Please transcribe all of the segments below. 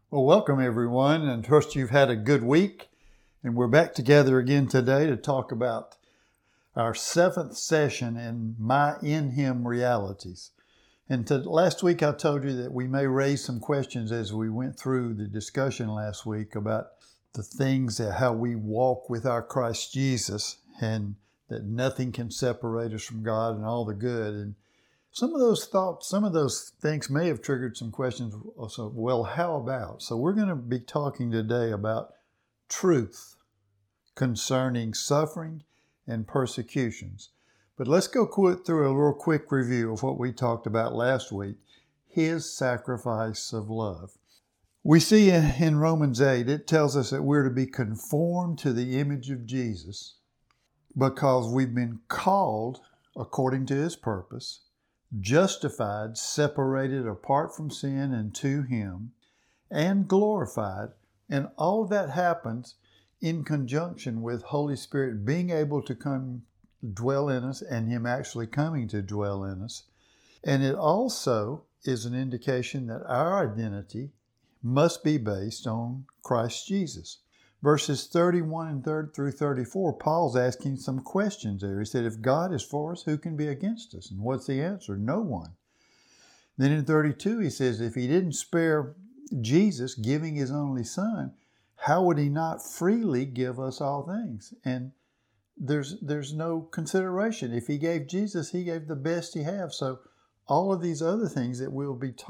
Well, welcome everyone, and trust you've had a good week. And we're back together again today to talk about our seventh session in My In Him Realities. And last week I told you that we may raise some questions as we went through the discussion last week about the things that how we walk with our Christ Jesus, and that nothing can separate us from God and all the good. And some of those thoughts, some of those things may have triggered some questions. Also, well, how about? So we're going to be talking today about truth concerning suffering and persecutions. But let's go through a real quick review of what we talked about last week, His sacrifice of love. We see in Romans 8, it tells us that we're to be conformed to the image of Jesus because we've been called according to His purpose, justified, separated apart from sin and to Him, and glorified. And all of that happens in conjunction with Holy Spirit being able to come dwell in us and Him actually coming to dwell in us. And it also is an indication that our identity must be based on Christ Jesus. Verses 31 through 34, Paul's asking some questions there. He said, if God is for us, who can be against us? And what's the answer? No one. Then in 32, he says, if He didn't spare Jesus, giving His only Son, how would He not freely give us all things? And there's no consideration. If He gave Jesus, He gave the best He has. So all of these other things that we've been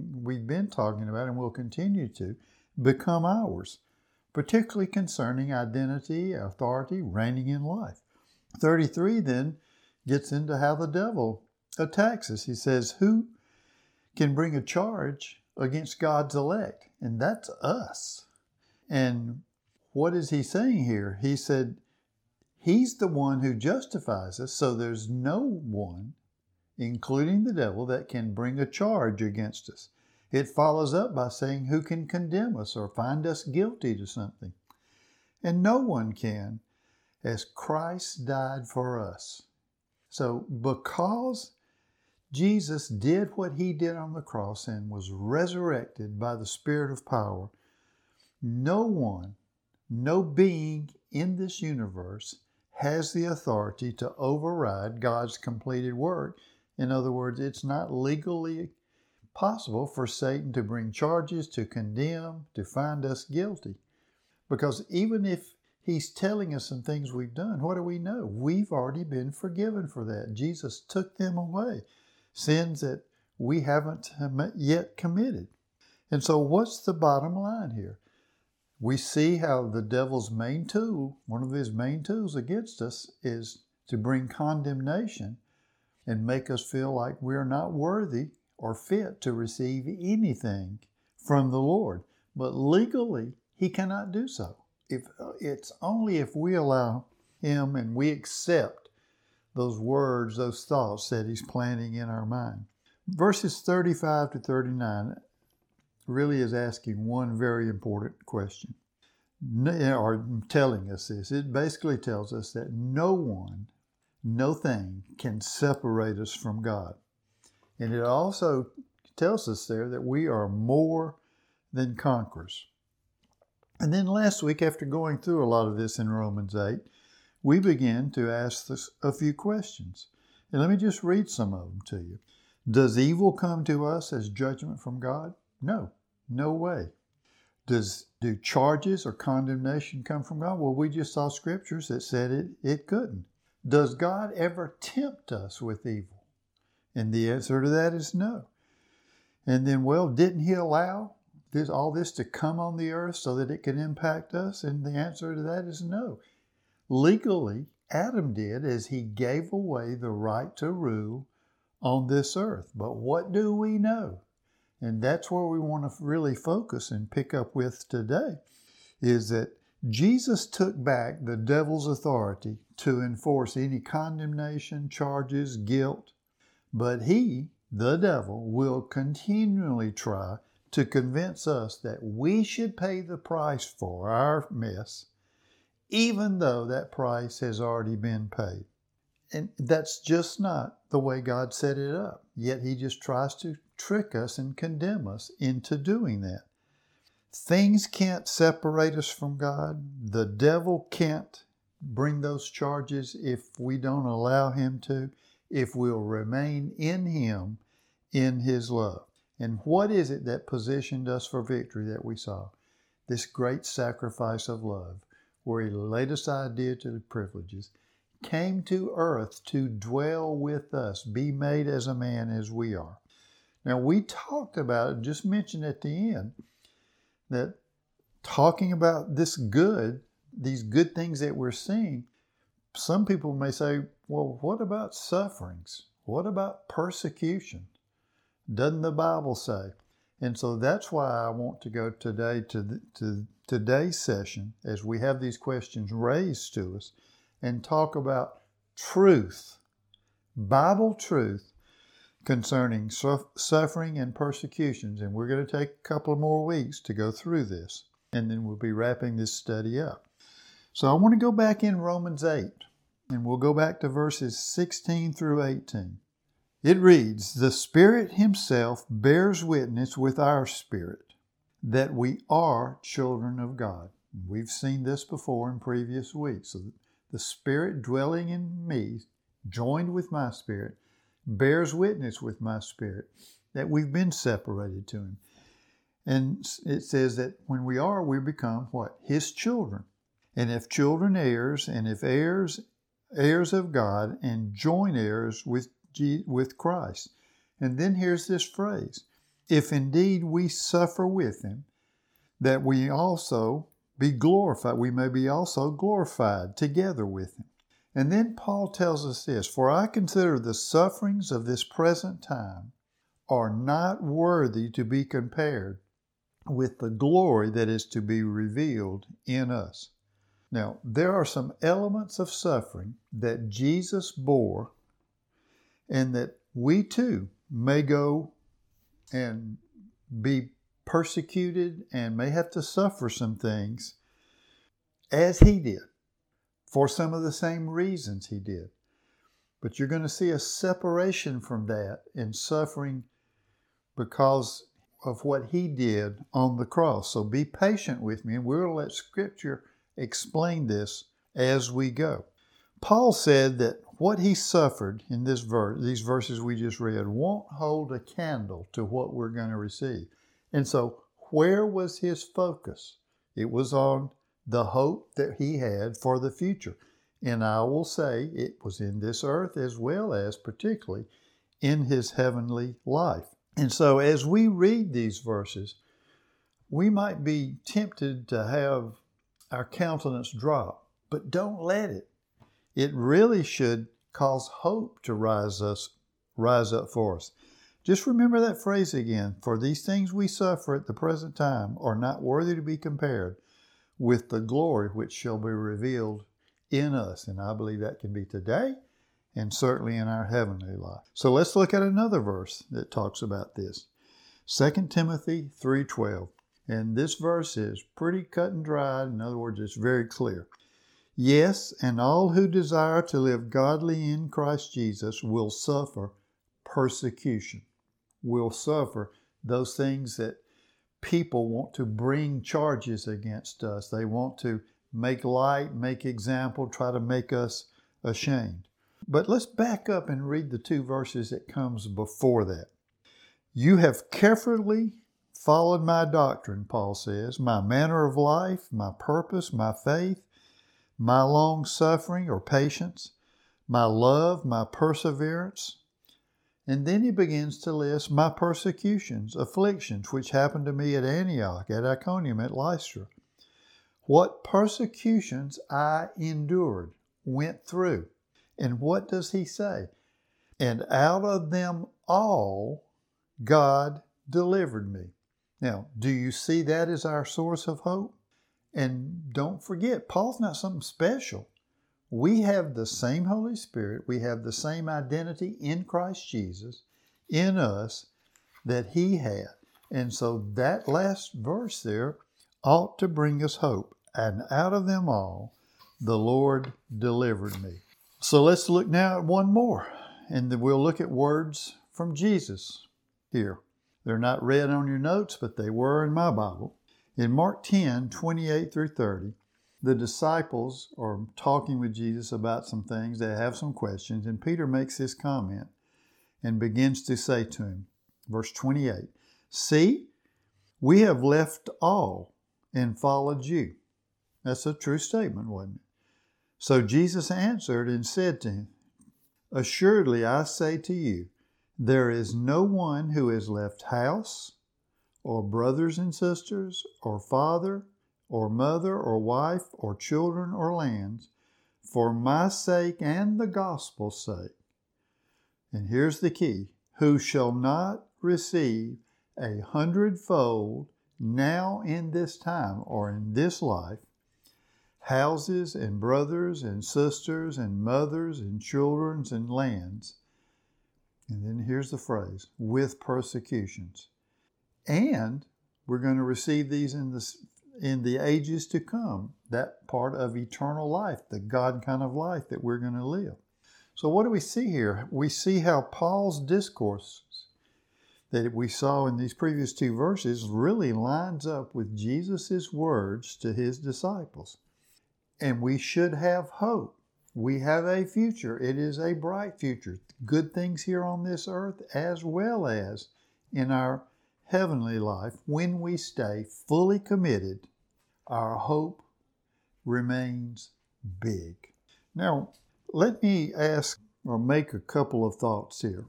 talking about and will continue to become ours, particularly concerning identity, authority, reigning in life. 33 then gets into how the devil attacks us. He says, who can bring a charge against God's elect? And that's us. And what is he saying here? He said, He's the one who justifies us, so there's no one, including the devil, that can bring a charge against us. It follows up by saying, who can condemn us or find us guilty to something? And no one can, as Christ died for us. So because Jesus did what He did on the cross and was resurrected by the Spirit of power, no one, no being in this universe has the authority to override God's completed work. In other words, it's not legally possible for Satan to bring charges, to condemn, to find us guilty. Because even if he's telling us some things we've done, what do we know? We've already been forgiven for that. Jesus took them away, sins that we haven't yet committed. And so what's the bottom line here? We see how the devil's main tool, one of his main tools against us, is to bring condemnation and make us feel like we're not worthy or fit to receive anything from the Lord. But legally, He cannot do so. It's only if we allow Him and we accept those words, those thoughts that He's planting in our mind. Verses 35 to 39 really is asking one very important question, or telling us this. It basically tells us that no one, no thing can separate us from God. And it also tells us there that we are more than conquerors. And then last week, after going through a lot of this in Romans 8, we began to ask a few questions. And let me just read some of them to you. Does evil come to us as judgment from God? No, no way. Do charges or condemnation come from God? Well, we just saw scriptures that said it couldn't. Does God ever tempt us with evil? And the answer to that is no. And then, well, didn't He allow all this to come on the earth so that it could impact us? And the answer to that is no. Legally, Adam did, as he gave away the right to rule on this earth. But what do we know? And that's where we want to really focus and pick up with today, is that Jesus took back the devil's authority to enforce any condemnation, charges, guilt. But he, the devil, will continually try to convince us that we should pay the price for our mess, even though that price has already been paid. And that's just not the way God set it up. Yet He just tries to trick us and condemn us into doing that. Things can't separate us from God. The devil can't bring those charges if we don't allow him to, if we'll remain in him, in his love. And what is it that positioned us for victory that we saw? This great sacrifice of love, where he laid aside deity privileges, came to earth to dwell with us, be made as a man as we are. Now, we talked about it, just mentioned at the end, that talking about these good things that we're seeing, some people may say, well, what about sufferings? What about persecution? Doesn't the Bible say? And so that's why I want to go today to today's session, as we have these questions raised to us, and talk about truth, Bible truth, concerning suffering and persecutions. And we're going to take a couple more weeks to go through this, and then we'll be wrapping this study up. So I want to go back in Romans 8, and we'll go back to verses 16 through 18. It reads, "The Spirit himself bears witness with our spirit that we are children of God." We've seen this before in previous weeks. So the Spirit dwelling in me, joined with my spirit, bears witness with my spirit that we've been separated to him. And it says that when we become what? His children. And if children, heirs, and if heirs, heirs of God, and joint heirs with Christ. And then here's this phrase, if indeed we suffer with him, that we also be glorified, we may be also glorified together with him. And then Paul tells us this, "For I consider the sufferings of this present time are not worthy to be compared with the glory that is to be revealed in us." Now, there are some elements of suffering that Jesus bore, and that we too may go and be persecuted and may have to suffer some things as he did, for some of the same reasons he did. But you're going to see a separation from that in suffering because of what he did on the cross. So be patient with me, and we'll let Scripture explain this as we go. Paul said that what he suffered in these verses we just read, won't hold a candle to what we're going to receive. And so where was his focus? It was on the hope that he had for the future. And I will say it was in this earth as well as particularly in his heavenly life. And so as we read these verses, we might be tempted to have our countenance drop, but don't let it. It really should cause hope to rise up for us. Just remember that phrase again. For these things we suffer at the present time are not worthy to be compared with the glory which shall be revealed in us. And I believe that can be today and certainly in our heavenly life. So let's look at another verse that talks about this. 2 Timothy 3:12. And this verse is pretty cut and dried. In other words, it's very clear. "Yes, and all who desire to live godly in Christ Jesus will suffer persecution." Will suffer those things that people want to bring charges against us. They want to make light, make example, try to make us ashamed. But let's back up and read the two verses that comes before that. "You have carefully followed my doctrine," Paul says, "my manner of life, my purpose, my faith, my long suffering or patience, my love, my perseverance." And then he begins to list my persecutions, afflictions, which happened to me at Antioch, at Iconium, at Lystra. What persecutions I endured, went through. And what does he say? "And out of them all, God delivered me." Now, do you see that as our source of hope? And don't forget, Paul's not something special. We have the same Holy Spirit. We have the same identity in Christ Jesus in us that he had. And so that last verse there ought to bring us hope. "And out of them all, the Lord delivered me." So let's look now at one more. And then we'll look at words from Jesus here. They're not read on your notes, but they were in my Bible. In Mark 10, 28 through 30, the disciples are talking with Jesus about some things. They have some questions, and Peter makes this comment and begins to say to him, verse 28, "See, we have left all and followed you." That's a true statement, wasn't it? So Jesus answered and said to him, "Assuredly I say to you, there is no one who has left house, or brothers and sisters, or father, or mother, or wife, or children, or lands, for my sake and the gospel's sake." And here's the key: "who shall not receive 100-fold now in this time," or in this life, "houses and brothers and sisters and mothers and children and lands." And then here's the phrase, "with persecutions." And we're going to receive these in the ages to come, that part of eternal life, the God kind of life that we're going to live. So what do we see here? We see how Paul's discourses that we saw in these previous two verses really lines up with Jesus' words to his disciples. And we should have hope. We have a future. It is a bright future. Good things here on this earth as well as in our heavenly life. When we stay fully committed, our hope remains big. Now, let me ask or make a couple of thoughts here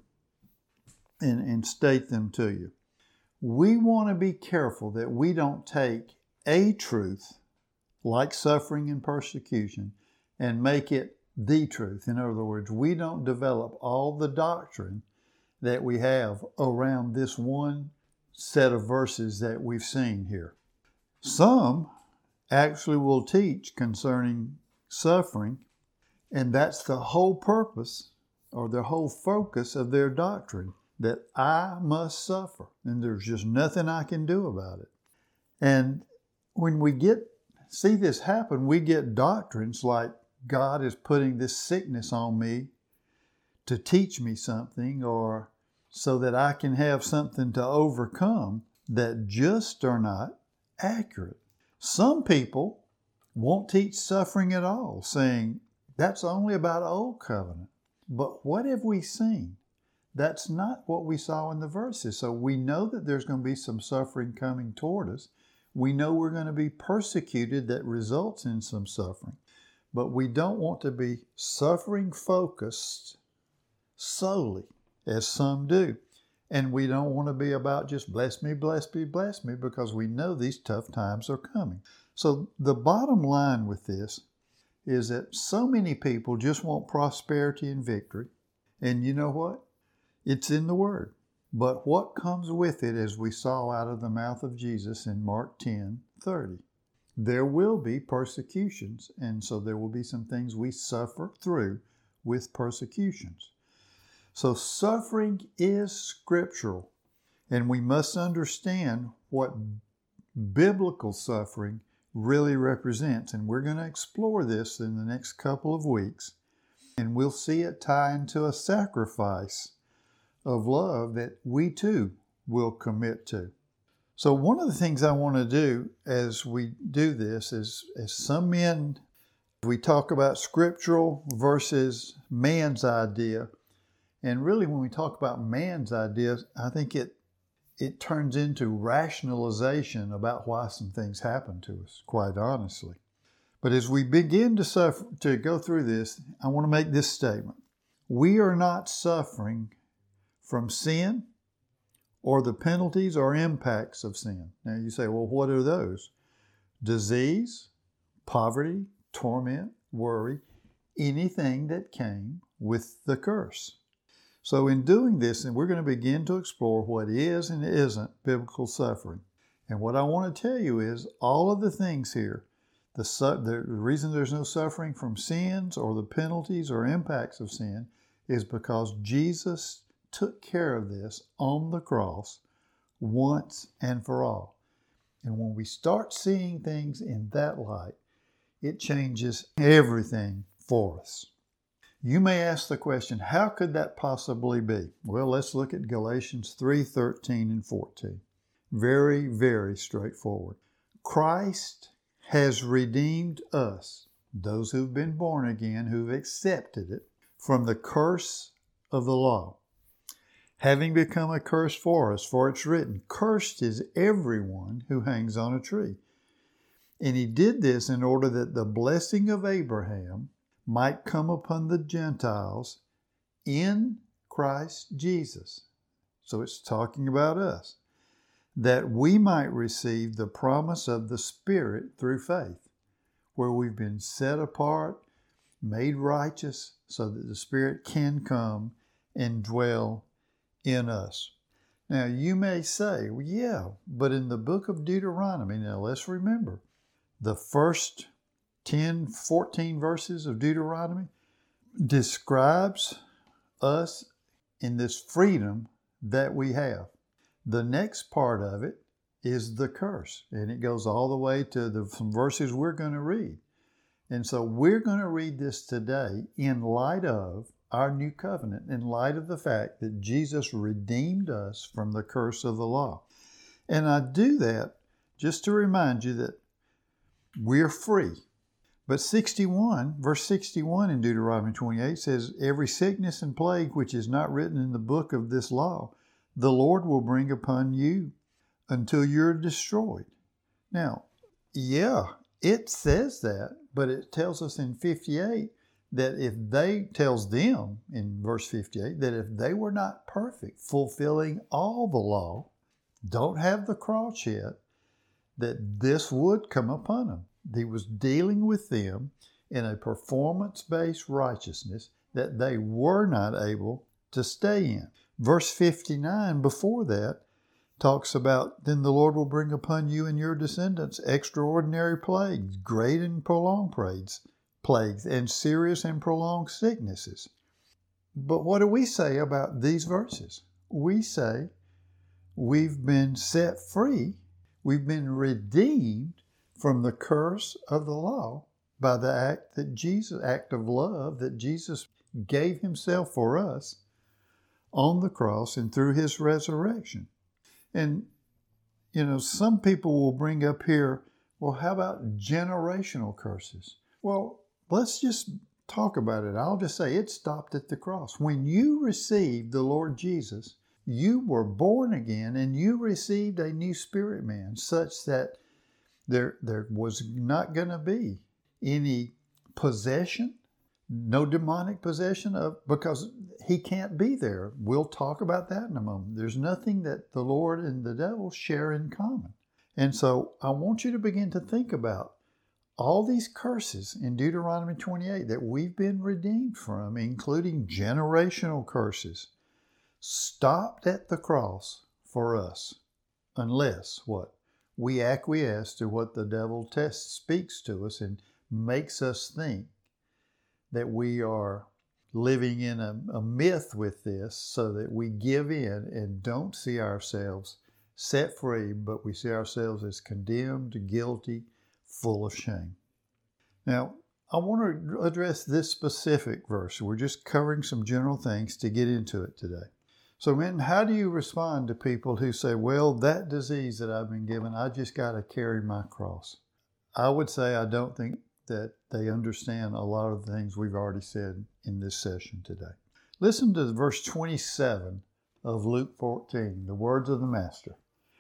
and state them to you. We want to be careful that we don't take a truth like suffering and persecution and make it the truth. In other words, we don't develop all the doctrine that we have around this one set of verses that we've seen here. Some actually will teach concerning suffering, and that's the whole purpose or the whole focus of their doctrine, that I must suffer and there's just nothing I can do about it. And when we see this happen, we get doctrines like God is putting this sickness on me to teach me something, or so that I can have something to overcome, that just are not accurate. Some people won't teach suffering at all, saying that's only about old covenant. But what have we seen? That's not what we saw in the verses. So we know that there's going to be some suffering coming toward us. We know we're going to be persecuted that results in some suffering. But we don't want to be suffering focused solely, as some do. And we don't want to be about just bless me, bless me, bless me, because we know these tough times are coming. So the bottom line with this is that so many people just want prosperity and victory. And you know what? It's in the Word. But what comes with it, as we saw out of the mouth of Jesus in Mark 10:30? There will be persecutions, and so there will be some things we suffer through with persecutions. So suffering is scriptural, and we must understand what biblical suffering really represents. And we're going to explore this in the next couple of weeks, and we'll see it tie into a sacrifice of love that we too will commit to. So one of the things I want to do as we do this is, as some men, we talk about scriptural versus man's idea. And really when we talk about man's idea, I think it turns into rationalization about why some things happen to us, quite honestly. But as we begin to go through this, I want to make this statement. We are not suffering from sin or the penalties or impacts of sin. Now you say, well, what are those? Disease, poverty, torment, worry, anything that came with the curse. So in doing this, and we're going to begin to explore what is and isn't biblical suffering. And what I want to tell you is all of the things here, the reason there's no suffering from sins or the penalties or impacts of sin is because Jesus took care of this on the cross once and for all. And when we start seeing things in that light, it changes everything for us. You may ask the question, how could that possibly be? Well, let's look at Galatians 3:13 and 14. Very, very straightforward. Christ has redeemed us, those who've been born again, who've accepted it, from the curse of the law, having become a curse for us, for it's written, cursed is everyone who hangs on a tree. And he did this in order that the blessing of Abraham might come upon the Gentiles in Christ Jesus. So it's talking about us, that we might receive the promise of the Spirit through faith, where we've been set apart, made righteous, so that the Spirit can come and dwell in us. Now you may say, well, yeah, but in the book of Deuteronomy, now let's remember, the first 10, 14 verses of Deuteronomy describes us in this freedom that we have. The next part of it is the curse, and it goes all the way to some verses we're going to read. And so we're going to read this today in light of our new covenant, in light of the fact that Jesus redeemed us from the curse of the law. And I do that just to remind you that we're free. But verse 61 in Deuteronomy 28 says, every sickness and plague which is not written in the book of this law, the Lord will bring upon you until you're destroyed. Now, yeah, it says that, but it tells us in 58 that tells them in verse 58, that if they were not perfect, fulfilling all the law, don't have the cross yet, that this would come upon them. He was dealing with them in a performance-based righteousness that they were not able to stay in. Verse 59 before that talks about, then the Lord will bring upon you and your descendants extraordinary plagues, great and prolonged plagues, and serious and prolonged sicknesses. But what do we say about these verses? We say we've been set free, we've been redeemed from the curse of the law by the act of love that Jesus gave himself for us on the cross and through his resurrection. And, some people will bring up here, well, how about generational curses? Well, let's just talk about it. I'll just say it stopped at the cross. When you received the Lord Jesus, you were born again and you received a new spirit man, such that there was not going to be any possession, no demonic possession because he can't be there. We'll talk about that in a moment. There's nothing that the Lord and the devil share in common. And so I want you to begin to think about all these curses in Deuteronomy 28 that we've been redeemed from, including generational curses, stopped at the cross for us, unless what? We acquiesce to what the devil speaks to us and makes us think that we are living in a myth with this, so that we give in and don't see ourselves set free, but we see ourselves as condemned, guilty, full of shame. Now, I want to address this specific verse. We're just covering some general things to get into it today. So, Minton, how do you respond to people who say, well, that disease that I've been given, I just got to carry my cross? I would say I don't think that they understand a lot of the things we've already said in this session today. Listen to verse 27 of Luke 14, the words of the Master.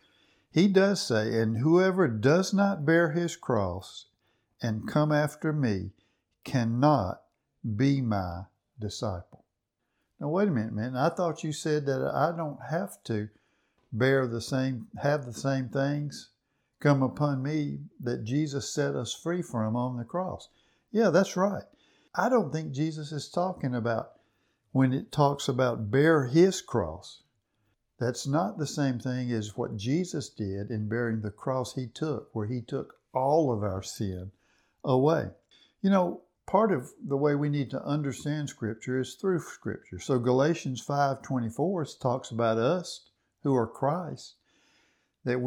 He does say, and whoever does not bear his cross and come after me cannot be my disciple. Now, wait a minute, man. I thought you said that I don't have to have the same things come upon me that Jesus set us free from on the cross. Yeah, that's right. I don't think Jesus is talking about when it talks about bear his cross. That's not the same thing as what Jesus did in bearing the cross he took, where he took all of our sin away. Part of the way we need to understand Scripture is through Scripture. So Galatians 5:24 talks about us who are Christ, that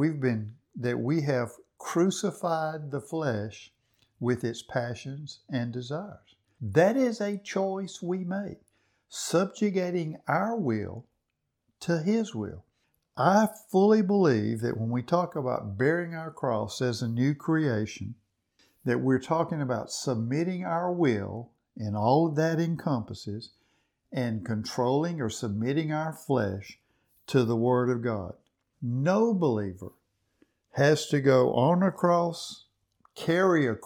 we have crucified the flesh with its passions and desires. That is a choice we make, subjugating our will to his will. I fully believe that when we talk about bearing our cross as a new creation, that we're talking about submitting our will and all of that encompasses and controlling or submitting our flesh to the Word of God. No believer has to go on a cross, carry a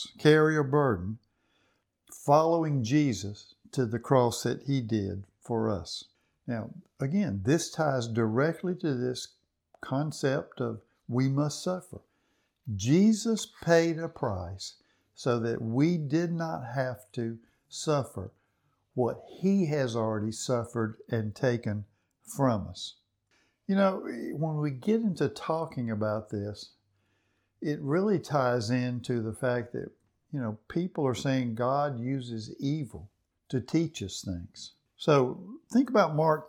burden, following Jesus to the cross that He did for us. Now, again, this ties directly to this concept of we must suffer. Jesus paid a price so that we did not have to suffer what He has already suffered and taken from us. You know, when we get into talking about this, it really ties into the fact that, people are saying God uses evil to teach us things. So think about Mark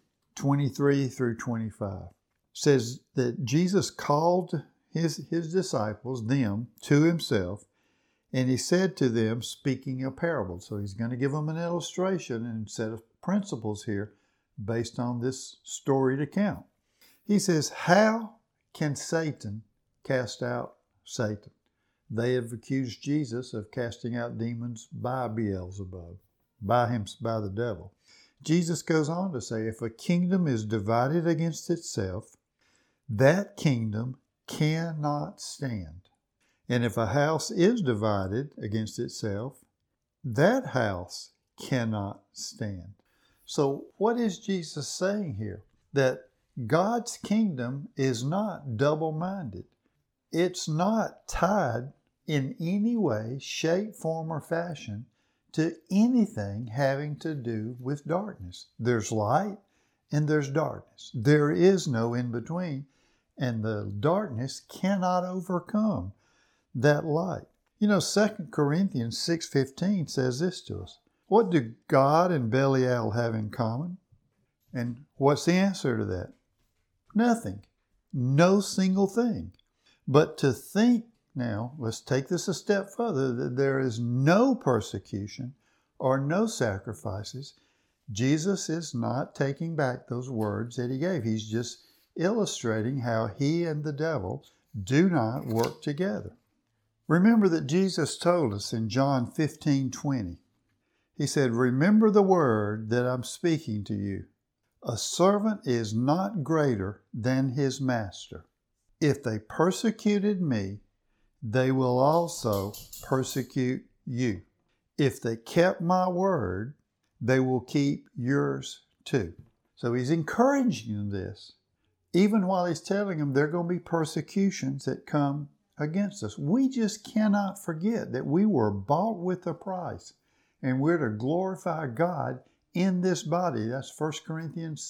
3:23 through 25. It says that Jesus called his disciples, them, to Himself, and He said to them, speaking a parable. So He's going to give them an illustration and set of principles here based on this storied account. He says, how can Satan cast out Satan? They have accused Jesus of casting out demons by Beelzebub, by the devil. Jesus goes on to say, if a kingdom is divided against itself, that kingdom cannot stand. And if a house is divided against itself, that house cannot stand. So what is Jesus saying here? That God's kingdom is not double-minded. It's not tied in any way, shape, form, or fashion to anything having to do with darkness. There's light and there's darkness. There is no in between, and the darkness cannot overcome that light. 2 Corinthians 6:15 says this to us. What do God and Belial have in common? And what's the answer to that? Nothing. No single thing. But to think now, let's take this a step further, that there is no persecution or no sacrifices. Jesus is not taking back those words that He gave. He's just illustrating how He and the devil do not work together. Remember that Jesus told us in John 15:20, He said, remember the word that I'm speaking to you. A servant is not greater than his master. If they persecuted me, they will also persecute you. If they kept my word, they will keep yours too. So He's encouraging this, even while He's telling them there are going to be persecutions that come against us. We just cannot forget that we were bought with a price, and we're to glorify God in this body. That's 1 Corinthians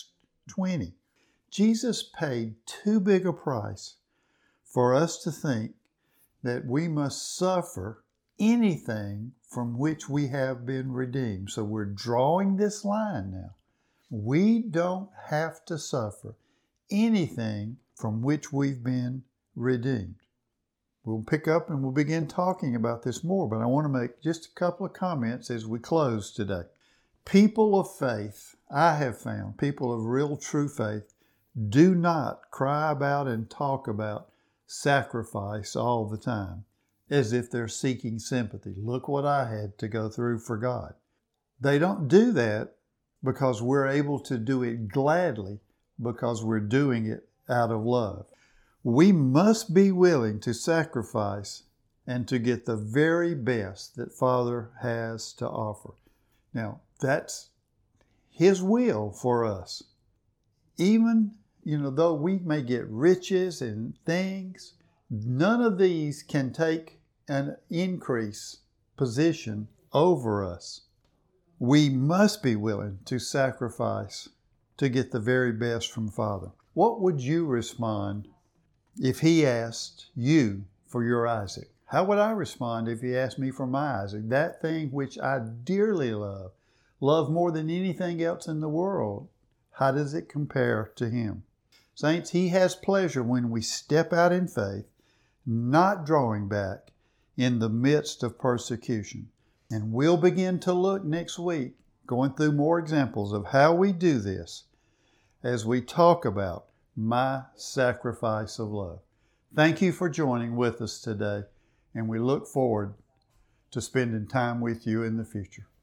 6:20. Jesus paid too big a price for us to think that we must suffer anything from which we have been redeemed. So we're drawing this line now. We don't have to suffer anything from which we've been redeemed. We'll pick up and we'll begin talking about this more, but I want to make just a couple of comments as we close today. People of faith, I have found, people of real true faith, do not cry about and talk about sacrifice all the time as if they're seeking sympathy. Look what I had to go through for God. They don't do that because we're able to do it gladly, because we're doing it out of love. We must be willing to sacrifice and to get the very best that Father has to offer. Now, that's His will for us. Even, though we may get riches and things, none of these can take an increase position over us. We must be willing to sacrifice to get the very best from Father. What would you respond if He asked you for your Isaac? How would I respond if He asked me for my Isaac? That thing which I dearly love more than anything else in the world. How does it compare to Him? Saints, He has pleasure when we step out in faith, not drawing back in the midst of persecution. And we'll begin to look next week, going through more examples of how we do this as we talk about my sacrifice of love. Thank you for joining with us today, and we look forward to spending time with you in the future.